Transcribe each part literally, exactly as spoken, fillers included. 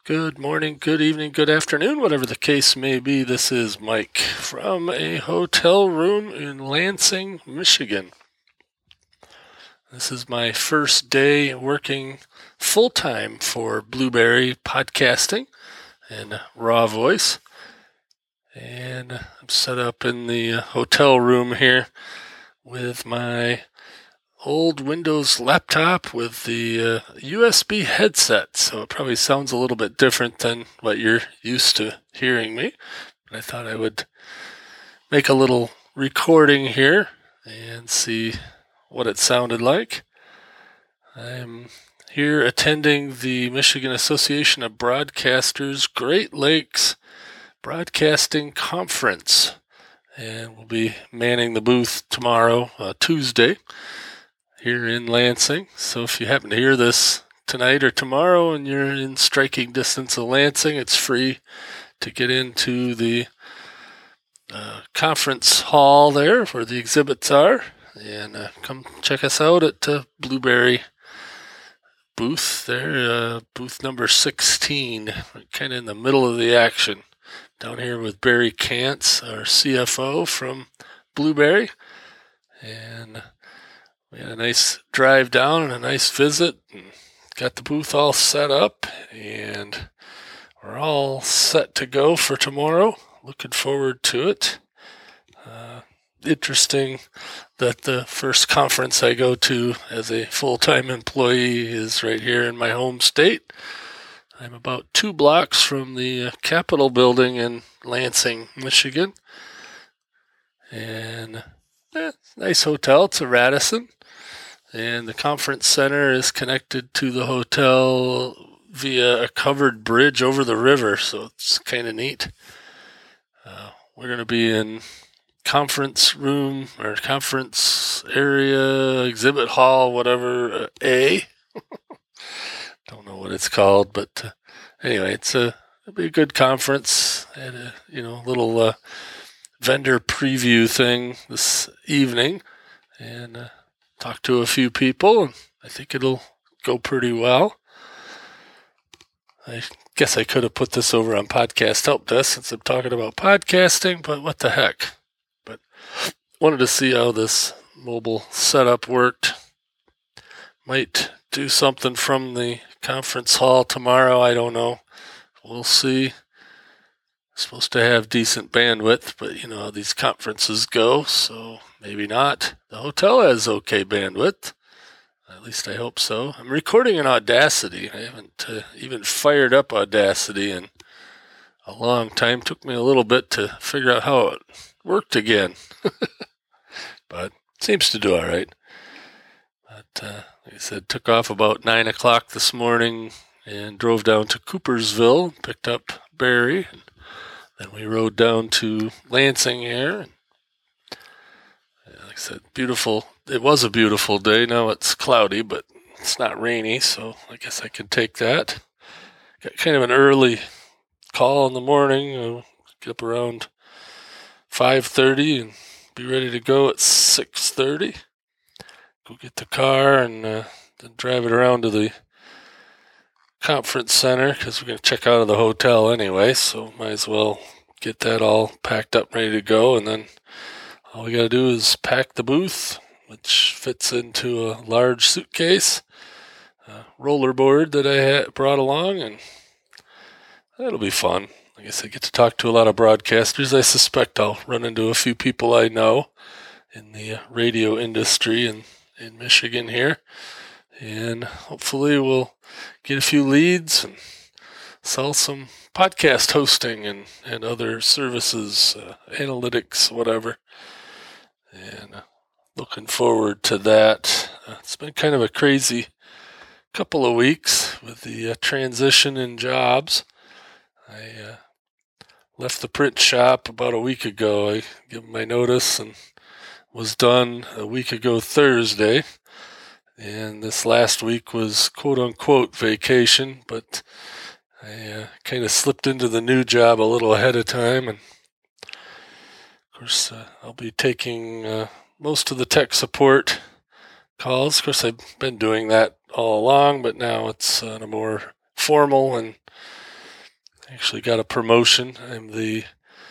Good morning, good evening, good afternoon, whatever the case may be. This is Mike from a hotel room in Lansing, Michigan. This is my first day working full-time for Blueberry Podcasting and Raw Voice. And I'm set up in the hotel room here with my old Windows laptop with the uh, U S B headset, so it probably sounds a little bit different than what you're used to hearing me. But I thought I would make a little recording here and see what it sounded like. I'm here attending the Michigan Association of Broadcasters Great Lakes Broadcasting Conference, and we'll be manning the booth tomorrow, uh, Tuesday, here in Lansing. So if you happen to hear this tonight or tomorrow and you're in striking distance of Lansing, it's free to get into the uh, conference hall there where the exhibits are, and uh, come check us out at uh, Blueberry booth there, uh, booth number sixteen, kind of in the middle of the action, down here with Barry Kantz, our C F O from Blueberry. And we had a nice drive down and a nice visit, and got the booth all set up, and we're all set to go for tomorrow. Looking forward to it. Uh, interesting that the first conference I go to as a full-time employee is right here in my home state. I'm about two blocks from the uh, Capitol building in Lansing, Michigan. And eh, nice hotel. It's a Radisson. And the conference center is connected to the hotel via a covered bridge over the river, so it's kind of neat. Uh, we're going to be in conference room or conference area, exhibit hall, whatever, uh, A. Don't know what it's called, but uh, anyway, it's a it'll be a good conference. I had a you know little uh, vendor preview thing this evening, and uh, talked to a few people, and I think it'll go pretty well. I guess I could have put this over on Podcast Help Desk since I'm talking about podcasting, but what the heck. But wanted to see how this mobile setup worked. Might do something from the conference hall tomorrow. I don't know. We'll see. Supposed to have decent bandwidth, but you know how these conferences go, so maybe not. The hotel has okay bandwidth. At least I hope so. I'm recording in Audacity. I haven't uh, even fired up Audacity in a long time. Took me a little bit to figure out how it worked again. But it seems to do all right. But uh, like I said, took off about nine o'clock this morning and drove down to Coopersville, picked up Barry. Then we rode down to Lansing here. Like I said, beautiful. It was a beautiful day. Now it's cloudy, but it's not rainy, so I guess I can take that. Got kind of an early call in the morning. I'll get up around five thirty and be ready to go at six thirty. Go get the car and uh, then drive it around to the conference center because we're going to check out of the hotel anyway, so might as well get that all packed up, ready to go, and then all we got to do is pack the booth, which fits into a large suitcase, a rollerboard that I had brought along, and that'll be fun. I guess I get to talk to a lot of broadcasters. I suspect I'll run into a few people I know in the radio industry in, in Michigan here, and hopefully we'll get a few leads and sell some podcast hosting and, and other services, uh, analytics, whatever. And uh, looking forward to that. Uh, it's been kind of a crazy couple of weeks with the uh, transition in jobs. I uh, left the print shop about a week ago. I gave my notice and was done a week ago Thursday. And this last week was quote-unquote vacation, but I uh, kind of slipped into the new job a little ahead of time. And, of course, uh, I'll be taking uh, most of the tech support calls. Of course, I've been doing that all along, but now it's on a more formal and Actually got a promotion. I'm the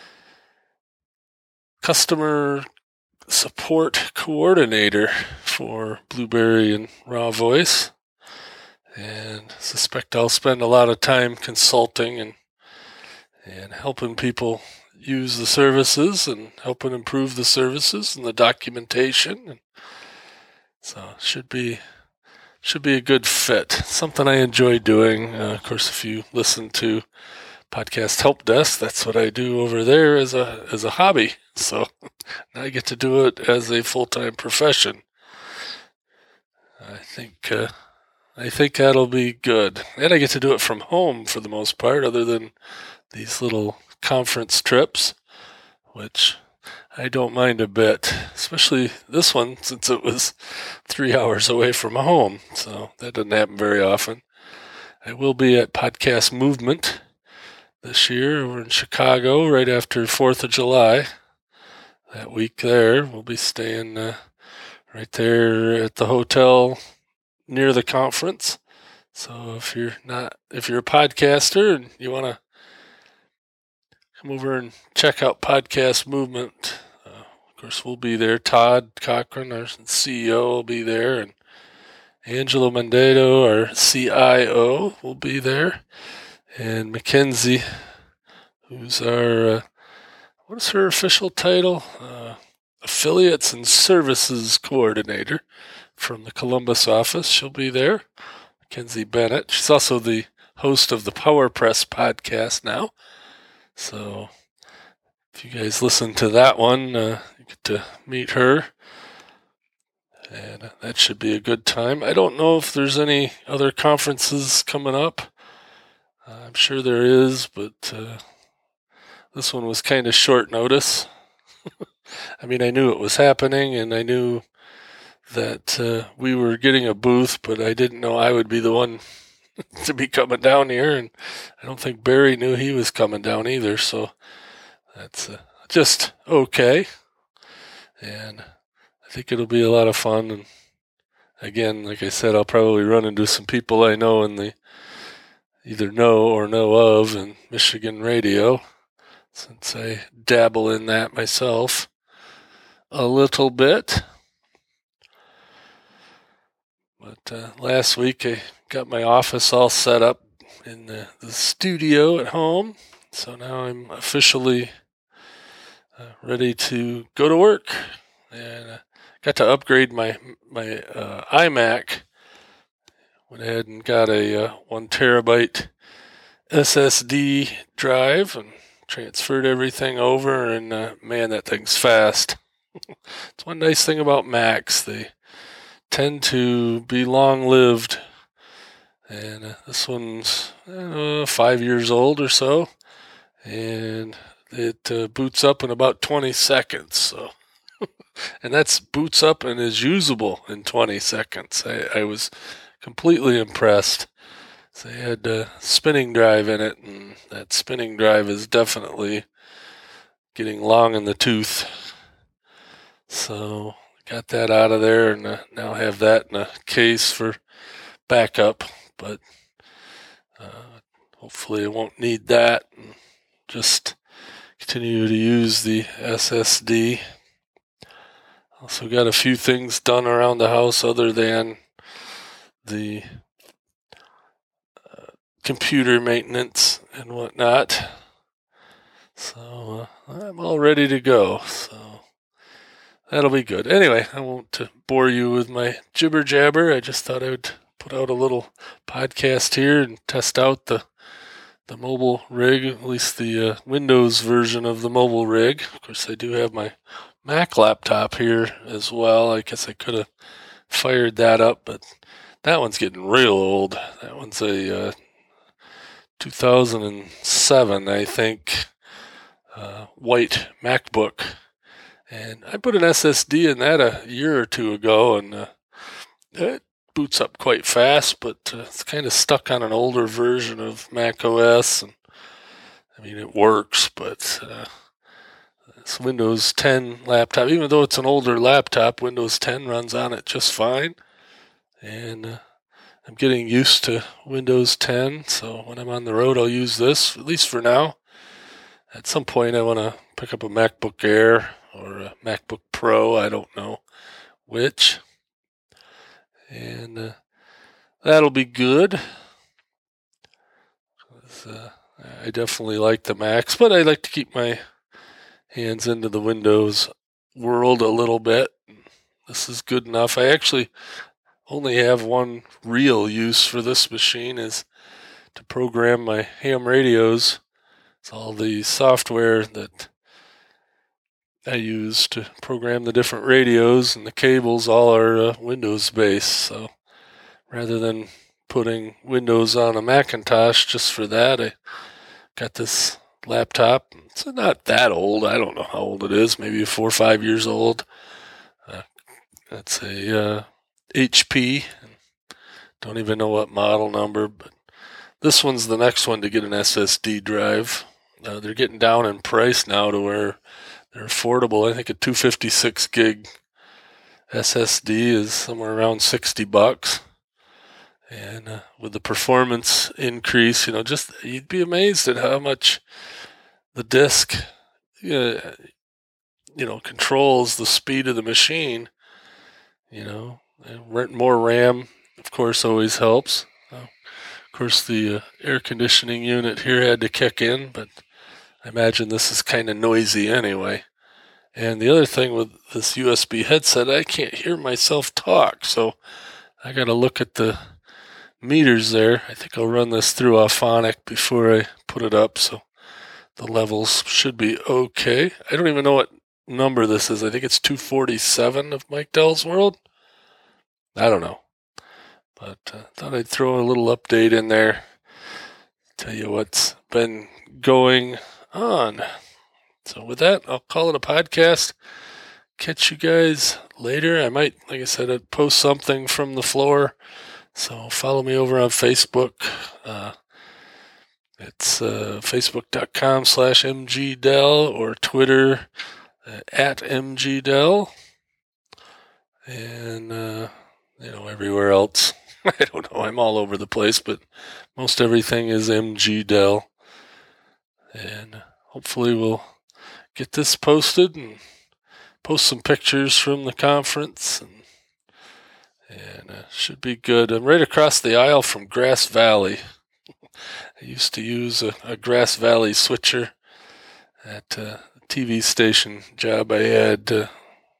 customer support coordinator for Blueberry and Raw Voice, and suspect I'll spend a lot of time consulting and and helping people use the services and helping improve the services and the documentation. And so should be should be a good fit. Something I enjoy doing. Uh, of course, if you listen to Podcast Help Desk, that's what I do over there as a as a hobby. So now I get to do it as a full-time profession. I think uh, I think that'll be good, and I get to do it from home for the most part, other than these little conference trips, which I don't mind a bit, especially this one since it was three hours away from home. So that doesn't happen very often. I will be at Podcast Movement this year over in Chicago right after fourth of July. That week there, we'll be staying uh, right there at the hotel near the conference. So if you're not, if you're a podcaster and you want to come over and check out Podcast Movement, uh, of course we'll be there. Todd Cochran, our C E O, will be there, and Angelo Mendedo, our C I O, will be there, and Mackenzie, who's our uh, what is her official title? Uh, Affiliates and Services Coordinator from the Columbus office. She'll be there. Mackenzie Bennett. She's also the host of the PowerPress podcast now. So if you guys listen to that one, uh, you get to meet her. And that should be a good time. I don't know if there's any other conferences coming up. Uh, I'm sure there is, but uh, this one was kind of short notice. I mean, I knew it was happening, and I knew that uh, we were getting a booth, but I didn't know I would be the one to be coming down here, and I don't think Barry knew he was coming down either, so that's uh, just okay. And I think it'll be a lot of fun, and again, like I said, I'll probably run into some people I know in the either know or know of in Michigan radio, since I dabble in that myself a little bit. But uh, last week I got my office all set up in the, the studio at home, so now I'm officially uh, ready to go to work, and uh, got to upgrade my my uh, iMac. Went ahead and got a uh, one terabyte S S D drive and transferred everything over, and uh, man, that thing's fast. It's one nice thing about Macs. They tend to be long-lived, and uh, this one's uh, five years old or so, and it uh, boots up in about twenty seconds. So, and that's boots up and is usable in twenty seconds. I, I was completely impressed. So they had a spinning drive in it, and that spinning drive is definitely getting long in the tooth. So got that out of there, and uh, now have that in a case for backup. But uh, hopefully I won't need that, and just continue to use the S S D. Also got a few things done around the house other than the uh, computer maintenance and whatnot. So uh, I'm all ready to go. So that'll be good. Anyway, I won't uh, bore you with my jibber jabber. I just thought I would put out a little podcast here and test out the the mobile rig, at least the uh, Windows version of the mobile rig. Of course, I do have my Mac laptop here as well. I guess I could have fired that up, but that one's getting real old. That one's a uh, two thousand seven, I think, uh, white MacBook. And I put an S S D in that a year or two ago, and uh, it boots up quite fast, but uh, it's kind of stuck on an older version of Mac O S. And I mean, it works, but uh, this Windows ten laptop, even though it's an older laptop, Windows ten runs on it just fine. And uh, I'm getting used to Windows ten, so when I'm on the road, I'll use this, at least for now. At some point, I want to pick up a MacBook Air or a MacBook Pro, I don't know which. And uh, that'll be good. Uh, I definitely like the Macs, but I like to keep my hands into the Windows world a little bit. This is good enough. I actually only have one real use for this machine, is to program my ham radios. It's all the software that I use to program the different radios, and the cables all are uh, Windows based. So rather than putting Windows on a Macintosh just for that, I got this laptop. It's not that old. I don't know how old it is. Maybe four or five years old. Uh, that's a uh, H P. Don't even know what model number, but this one's the next one to get an S S D drive. Uh, they're getting down in price now to where they're affordable. I think a two fifty-six gig S S D is somewhere around sixty bucks. And uh, with the performance increase, you know, just you'd be amazed at how much the disk, uh, you know, controls the speed of the machine. You know, and more RAM, of course, always helps. Uh, of course, the uh, air conditioning unit here had to kick in, but I imagine this is kind of noisy anyway. And the other thing with this U S B headset, I can't hear myself talk, so I got to look at the meters there. I think I'll run this through Auphonic before I put it up, so the levels should be okay. I don't even know what number this is. I think it's two forty-seven of Mike Dell's World. I don't know. But I uh, thought I'd throw a little update in there. Tell you what's been going on. So with that, I'll call it a podcast. Catch you guys later. I might, like I said, I'd post something from the floor. So follow me over on Facebook. Uh, it's uh, facebook.com slash mgdell or Twitter uh, at mgdell. And, uh, you know, everywhere else. I don't know. I'm all over the place, but most everything is mgdell. And hopefully we'll get this posted and post some pictures from the conference. And, and uh, should be good. I'm right across the aisle from Grass Valley. I used to use a, a Grass Valley switcher at a T V station job I had. Uh,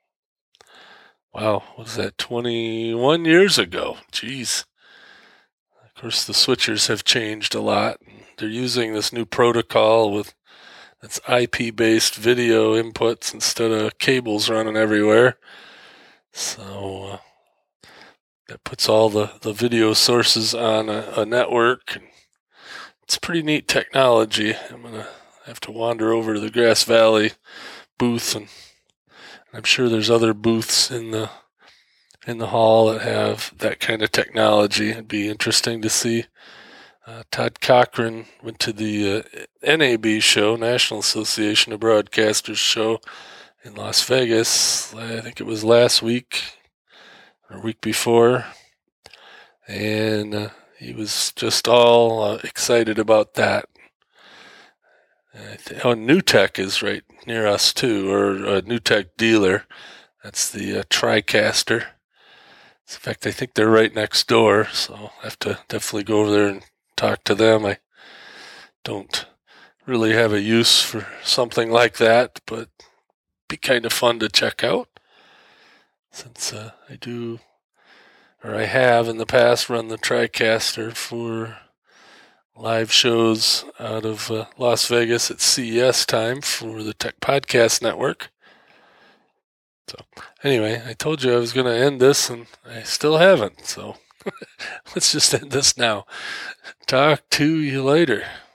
wow, what was that, twenty-one years ago? Jeez. Of course, the switchers have changed a lot. They're using this new protocol with its I P-based video inputs instead of cables running everywhere. So uh, that puts all the, the video sources on a, a network. And it's pretty neat technology. I'm going to have to wander over to the Grass Valley booth, and I'm sure there's other booths in the in the hall that have that kind of technology. It'd be interesting to see. Uh, Todd Cochran went to the uh, N A B show, National Association of Broadcasters show in Las Vegas. I think it was last week or week before. And uh, he was just all uh, excited about that. I think, oh, NewTek is right near us too, or a NewTek dealer. That's the uh, TriCaster. In fact, I think they're right next door, so I have to definitely go over there and talk to them. I don't really have a use for something like that, but it'd be kind of fun to check out, since uh, I do, or I have in the past, run the TriCaster for live shows out of uh, Las Vegas at C E S time for the Tech Podcast Network. So anyway, I told you I was going to end this, and I still haven't. So let's just end this now. Talk to you later.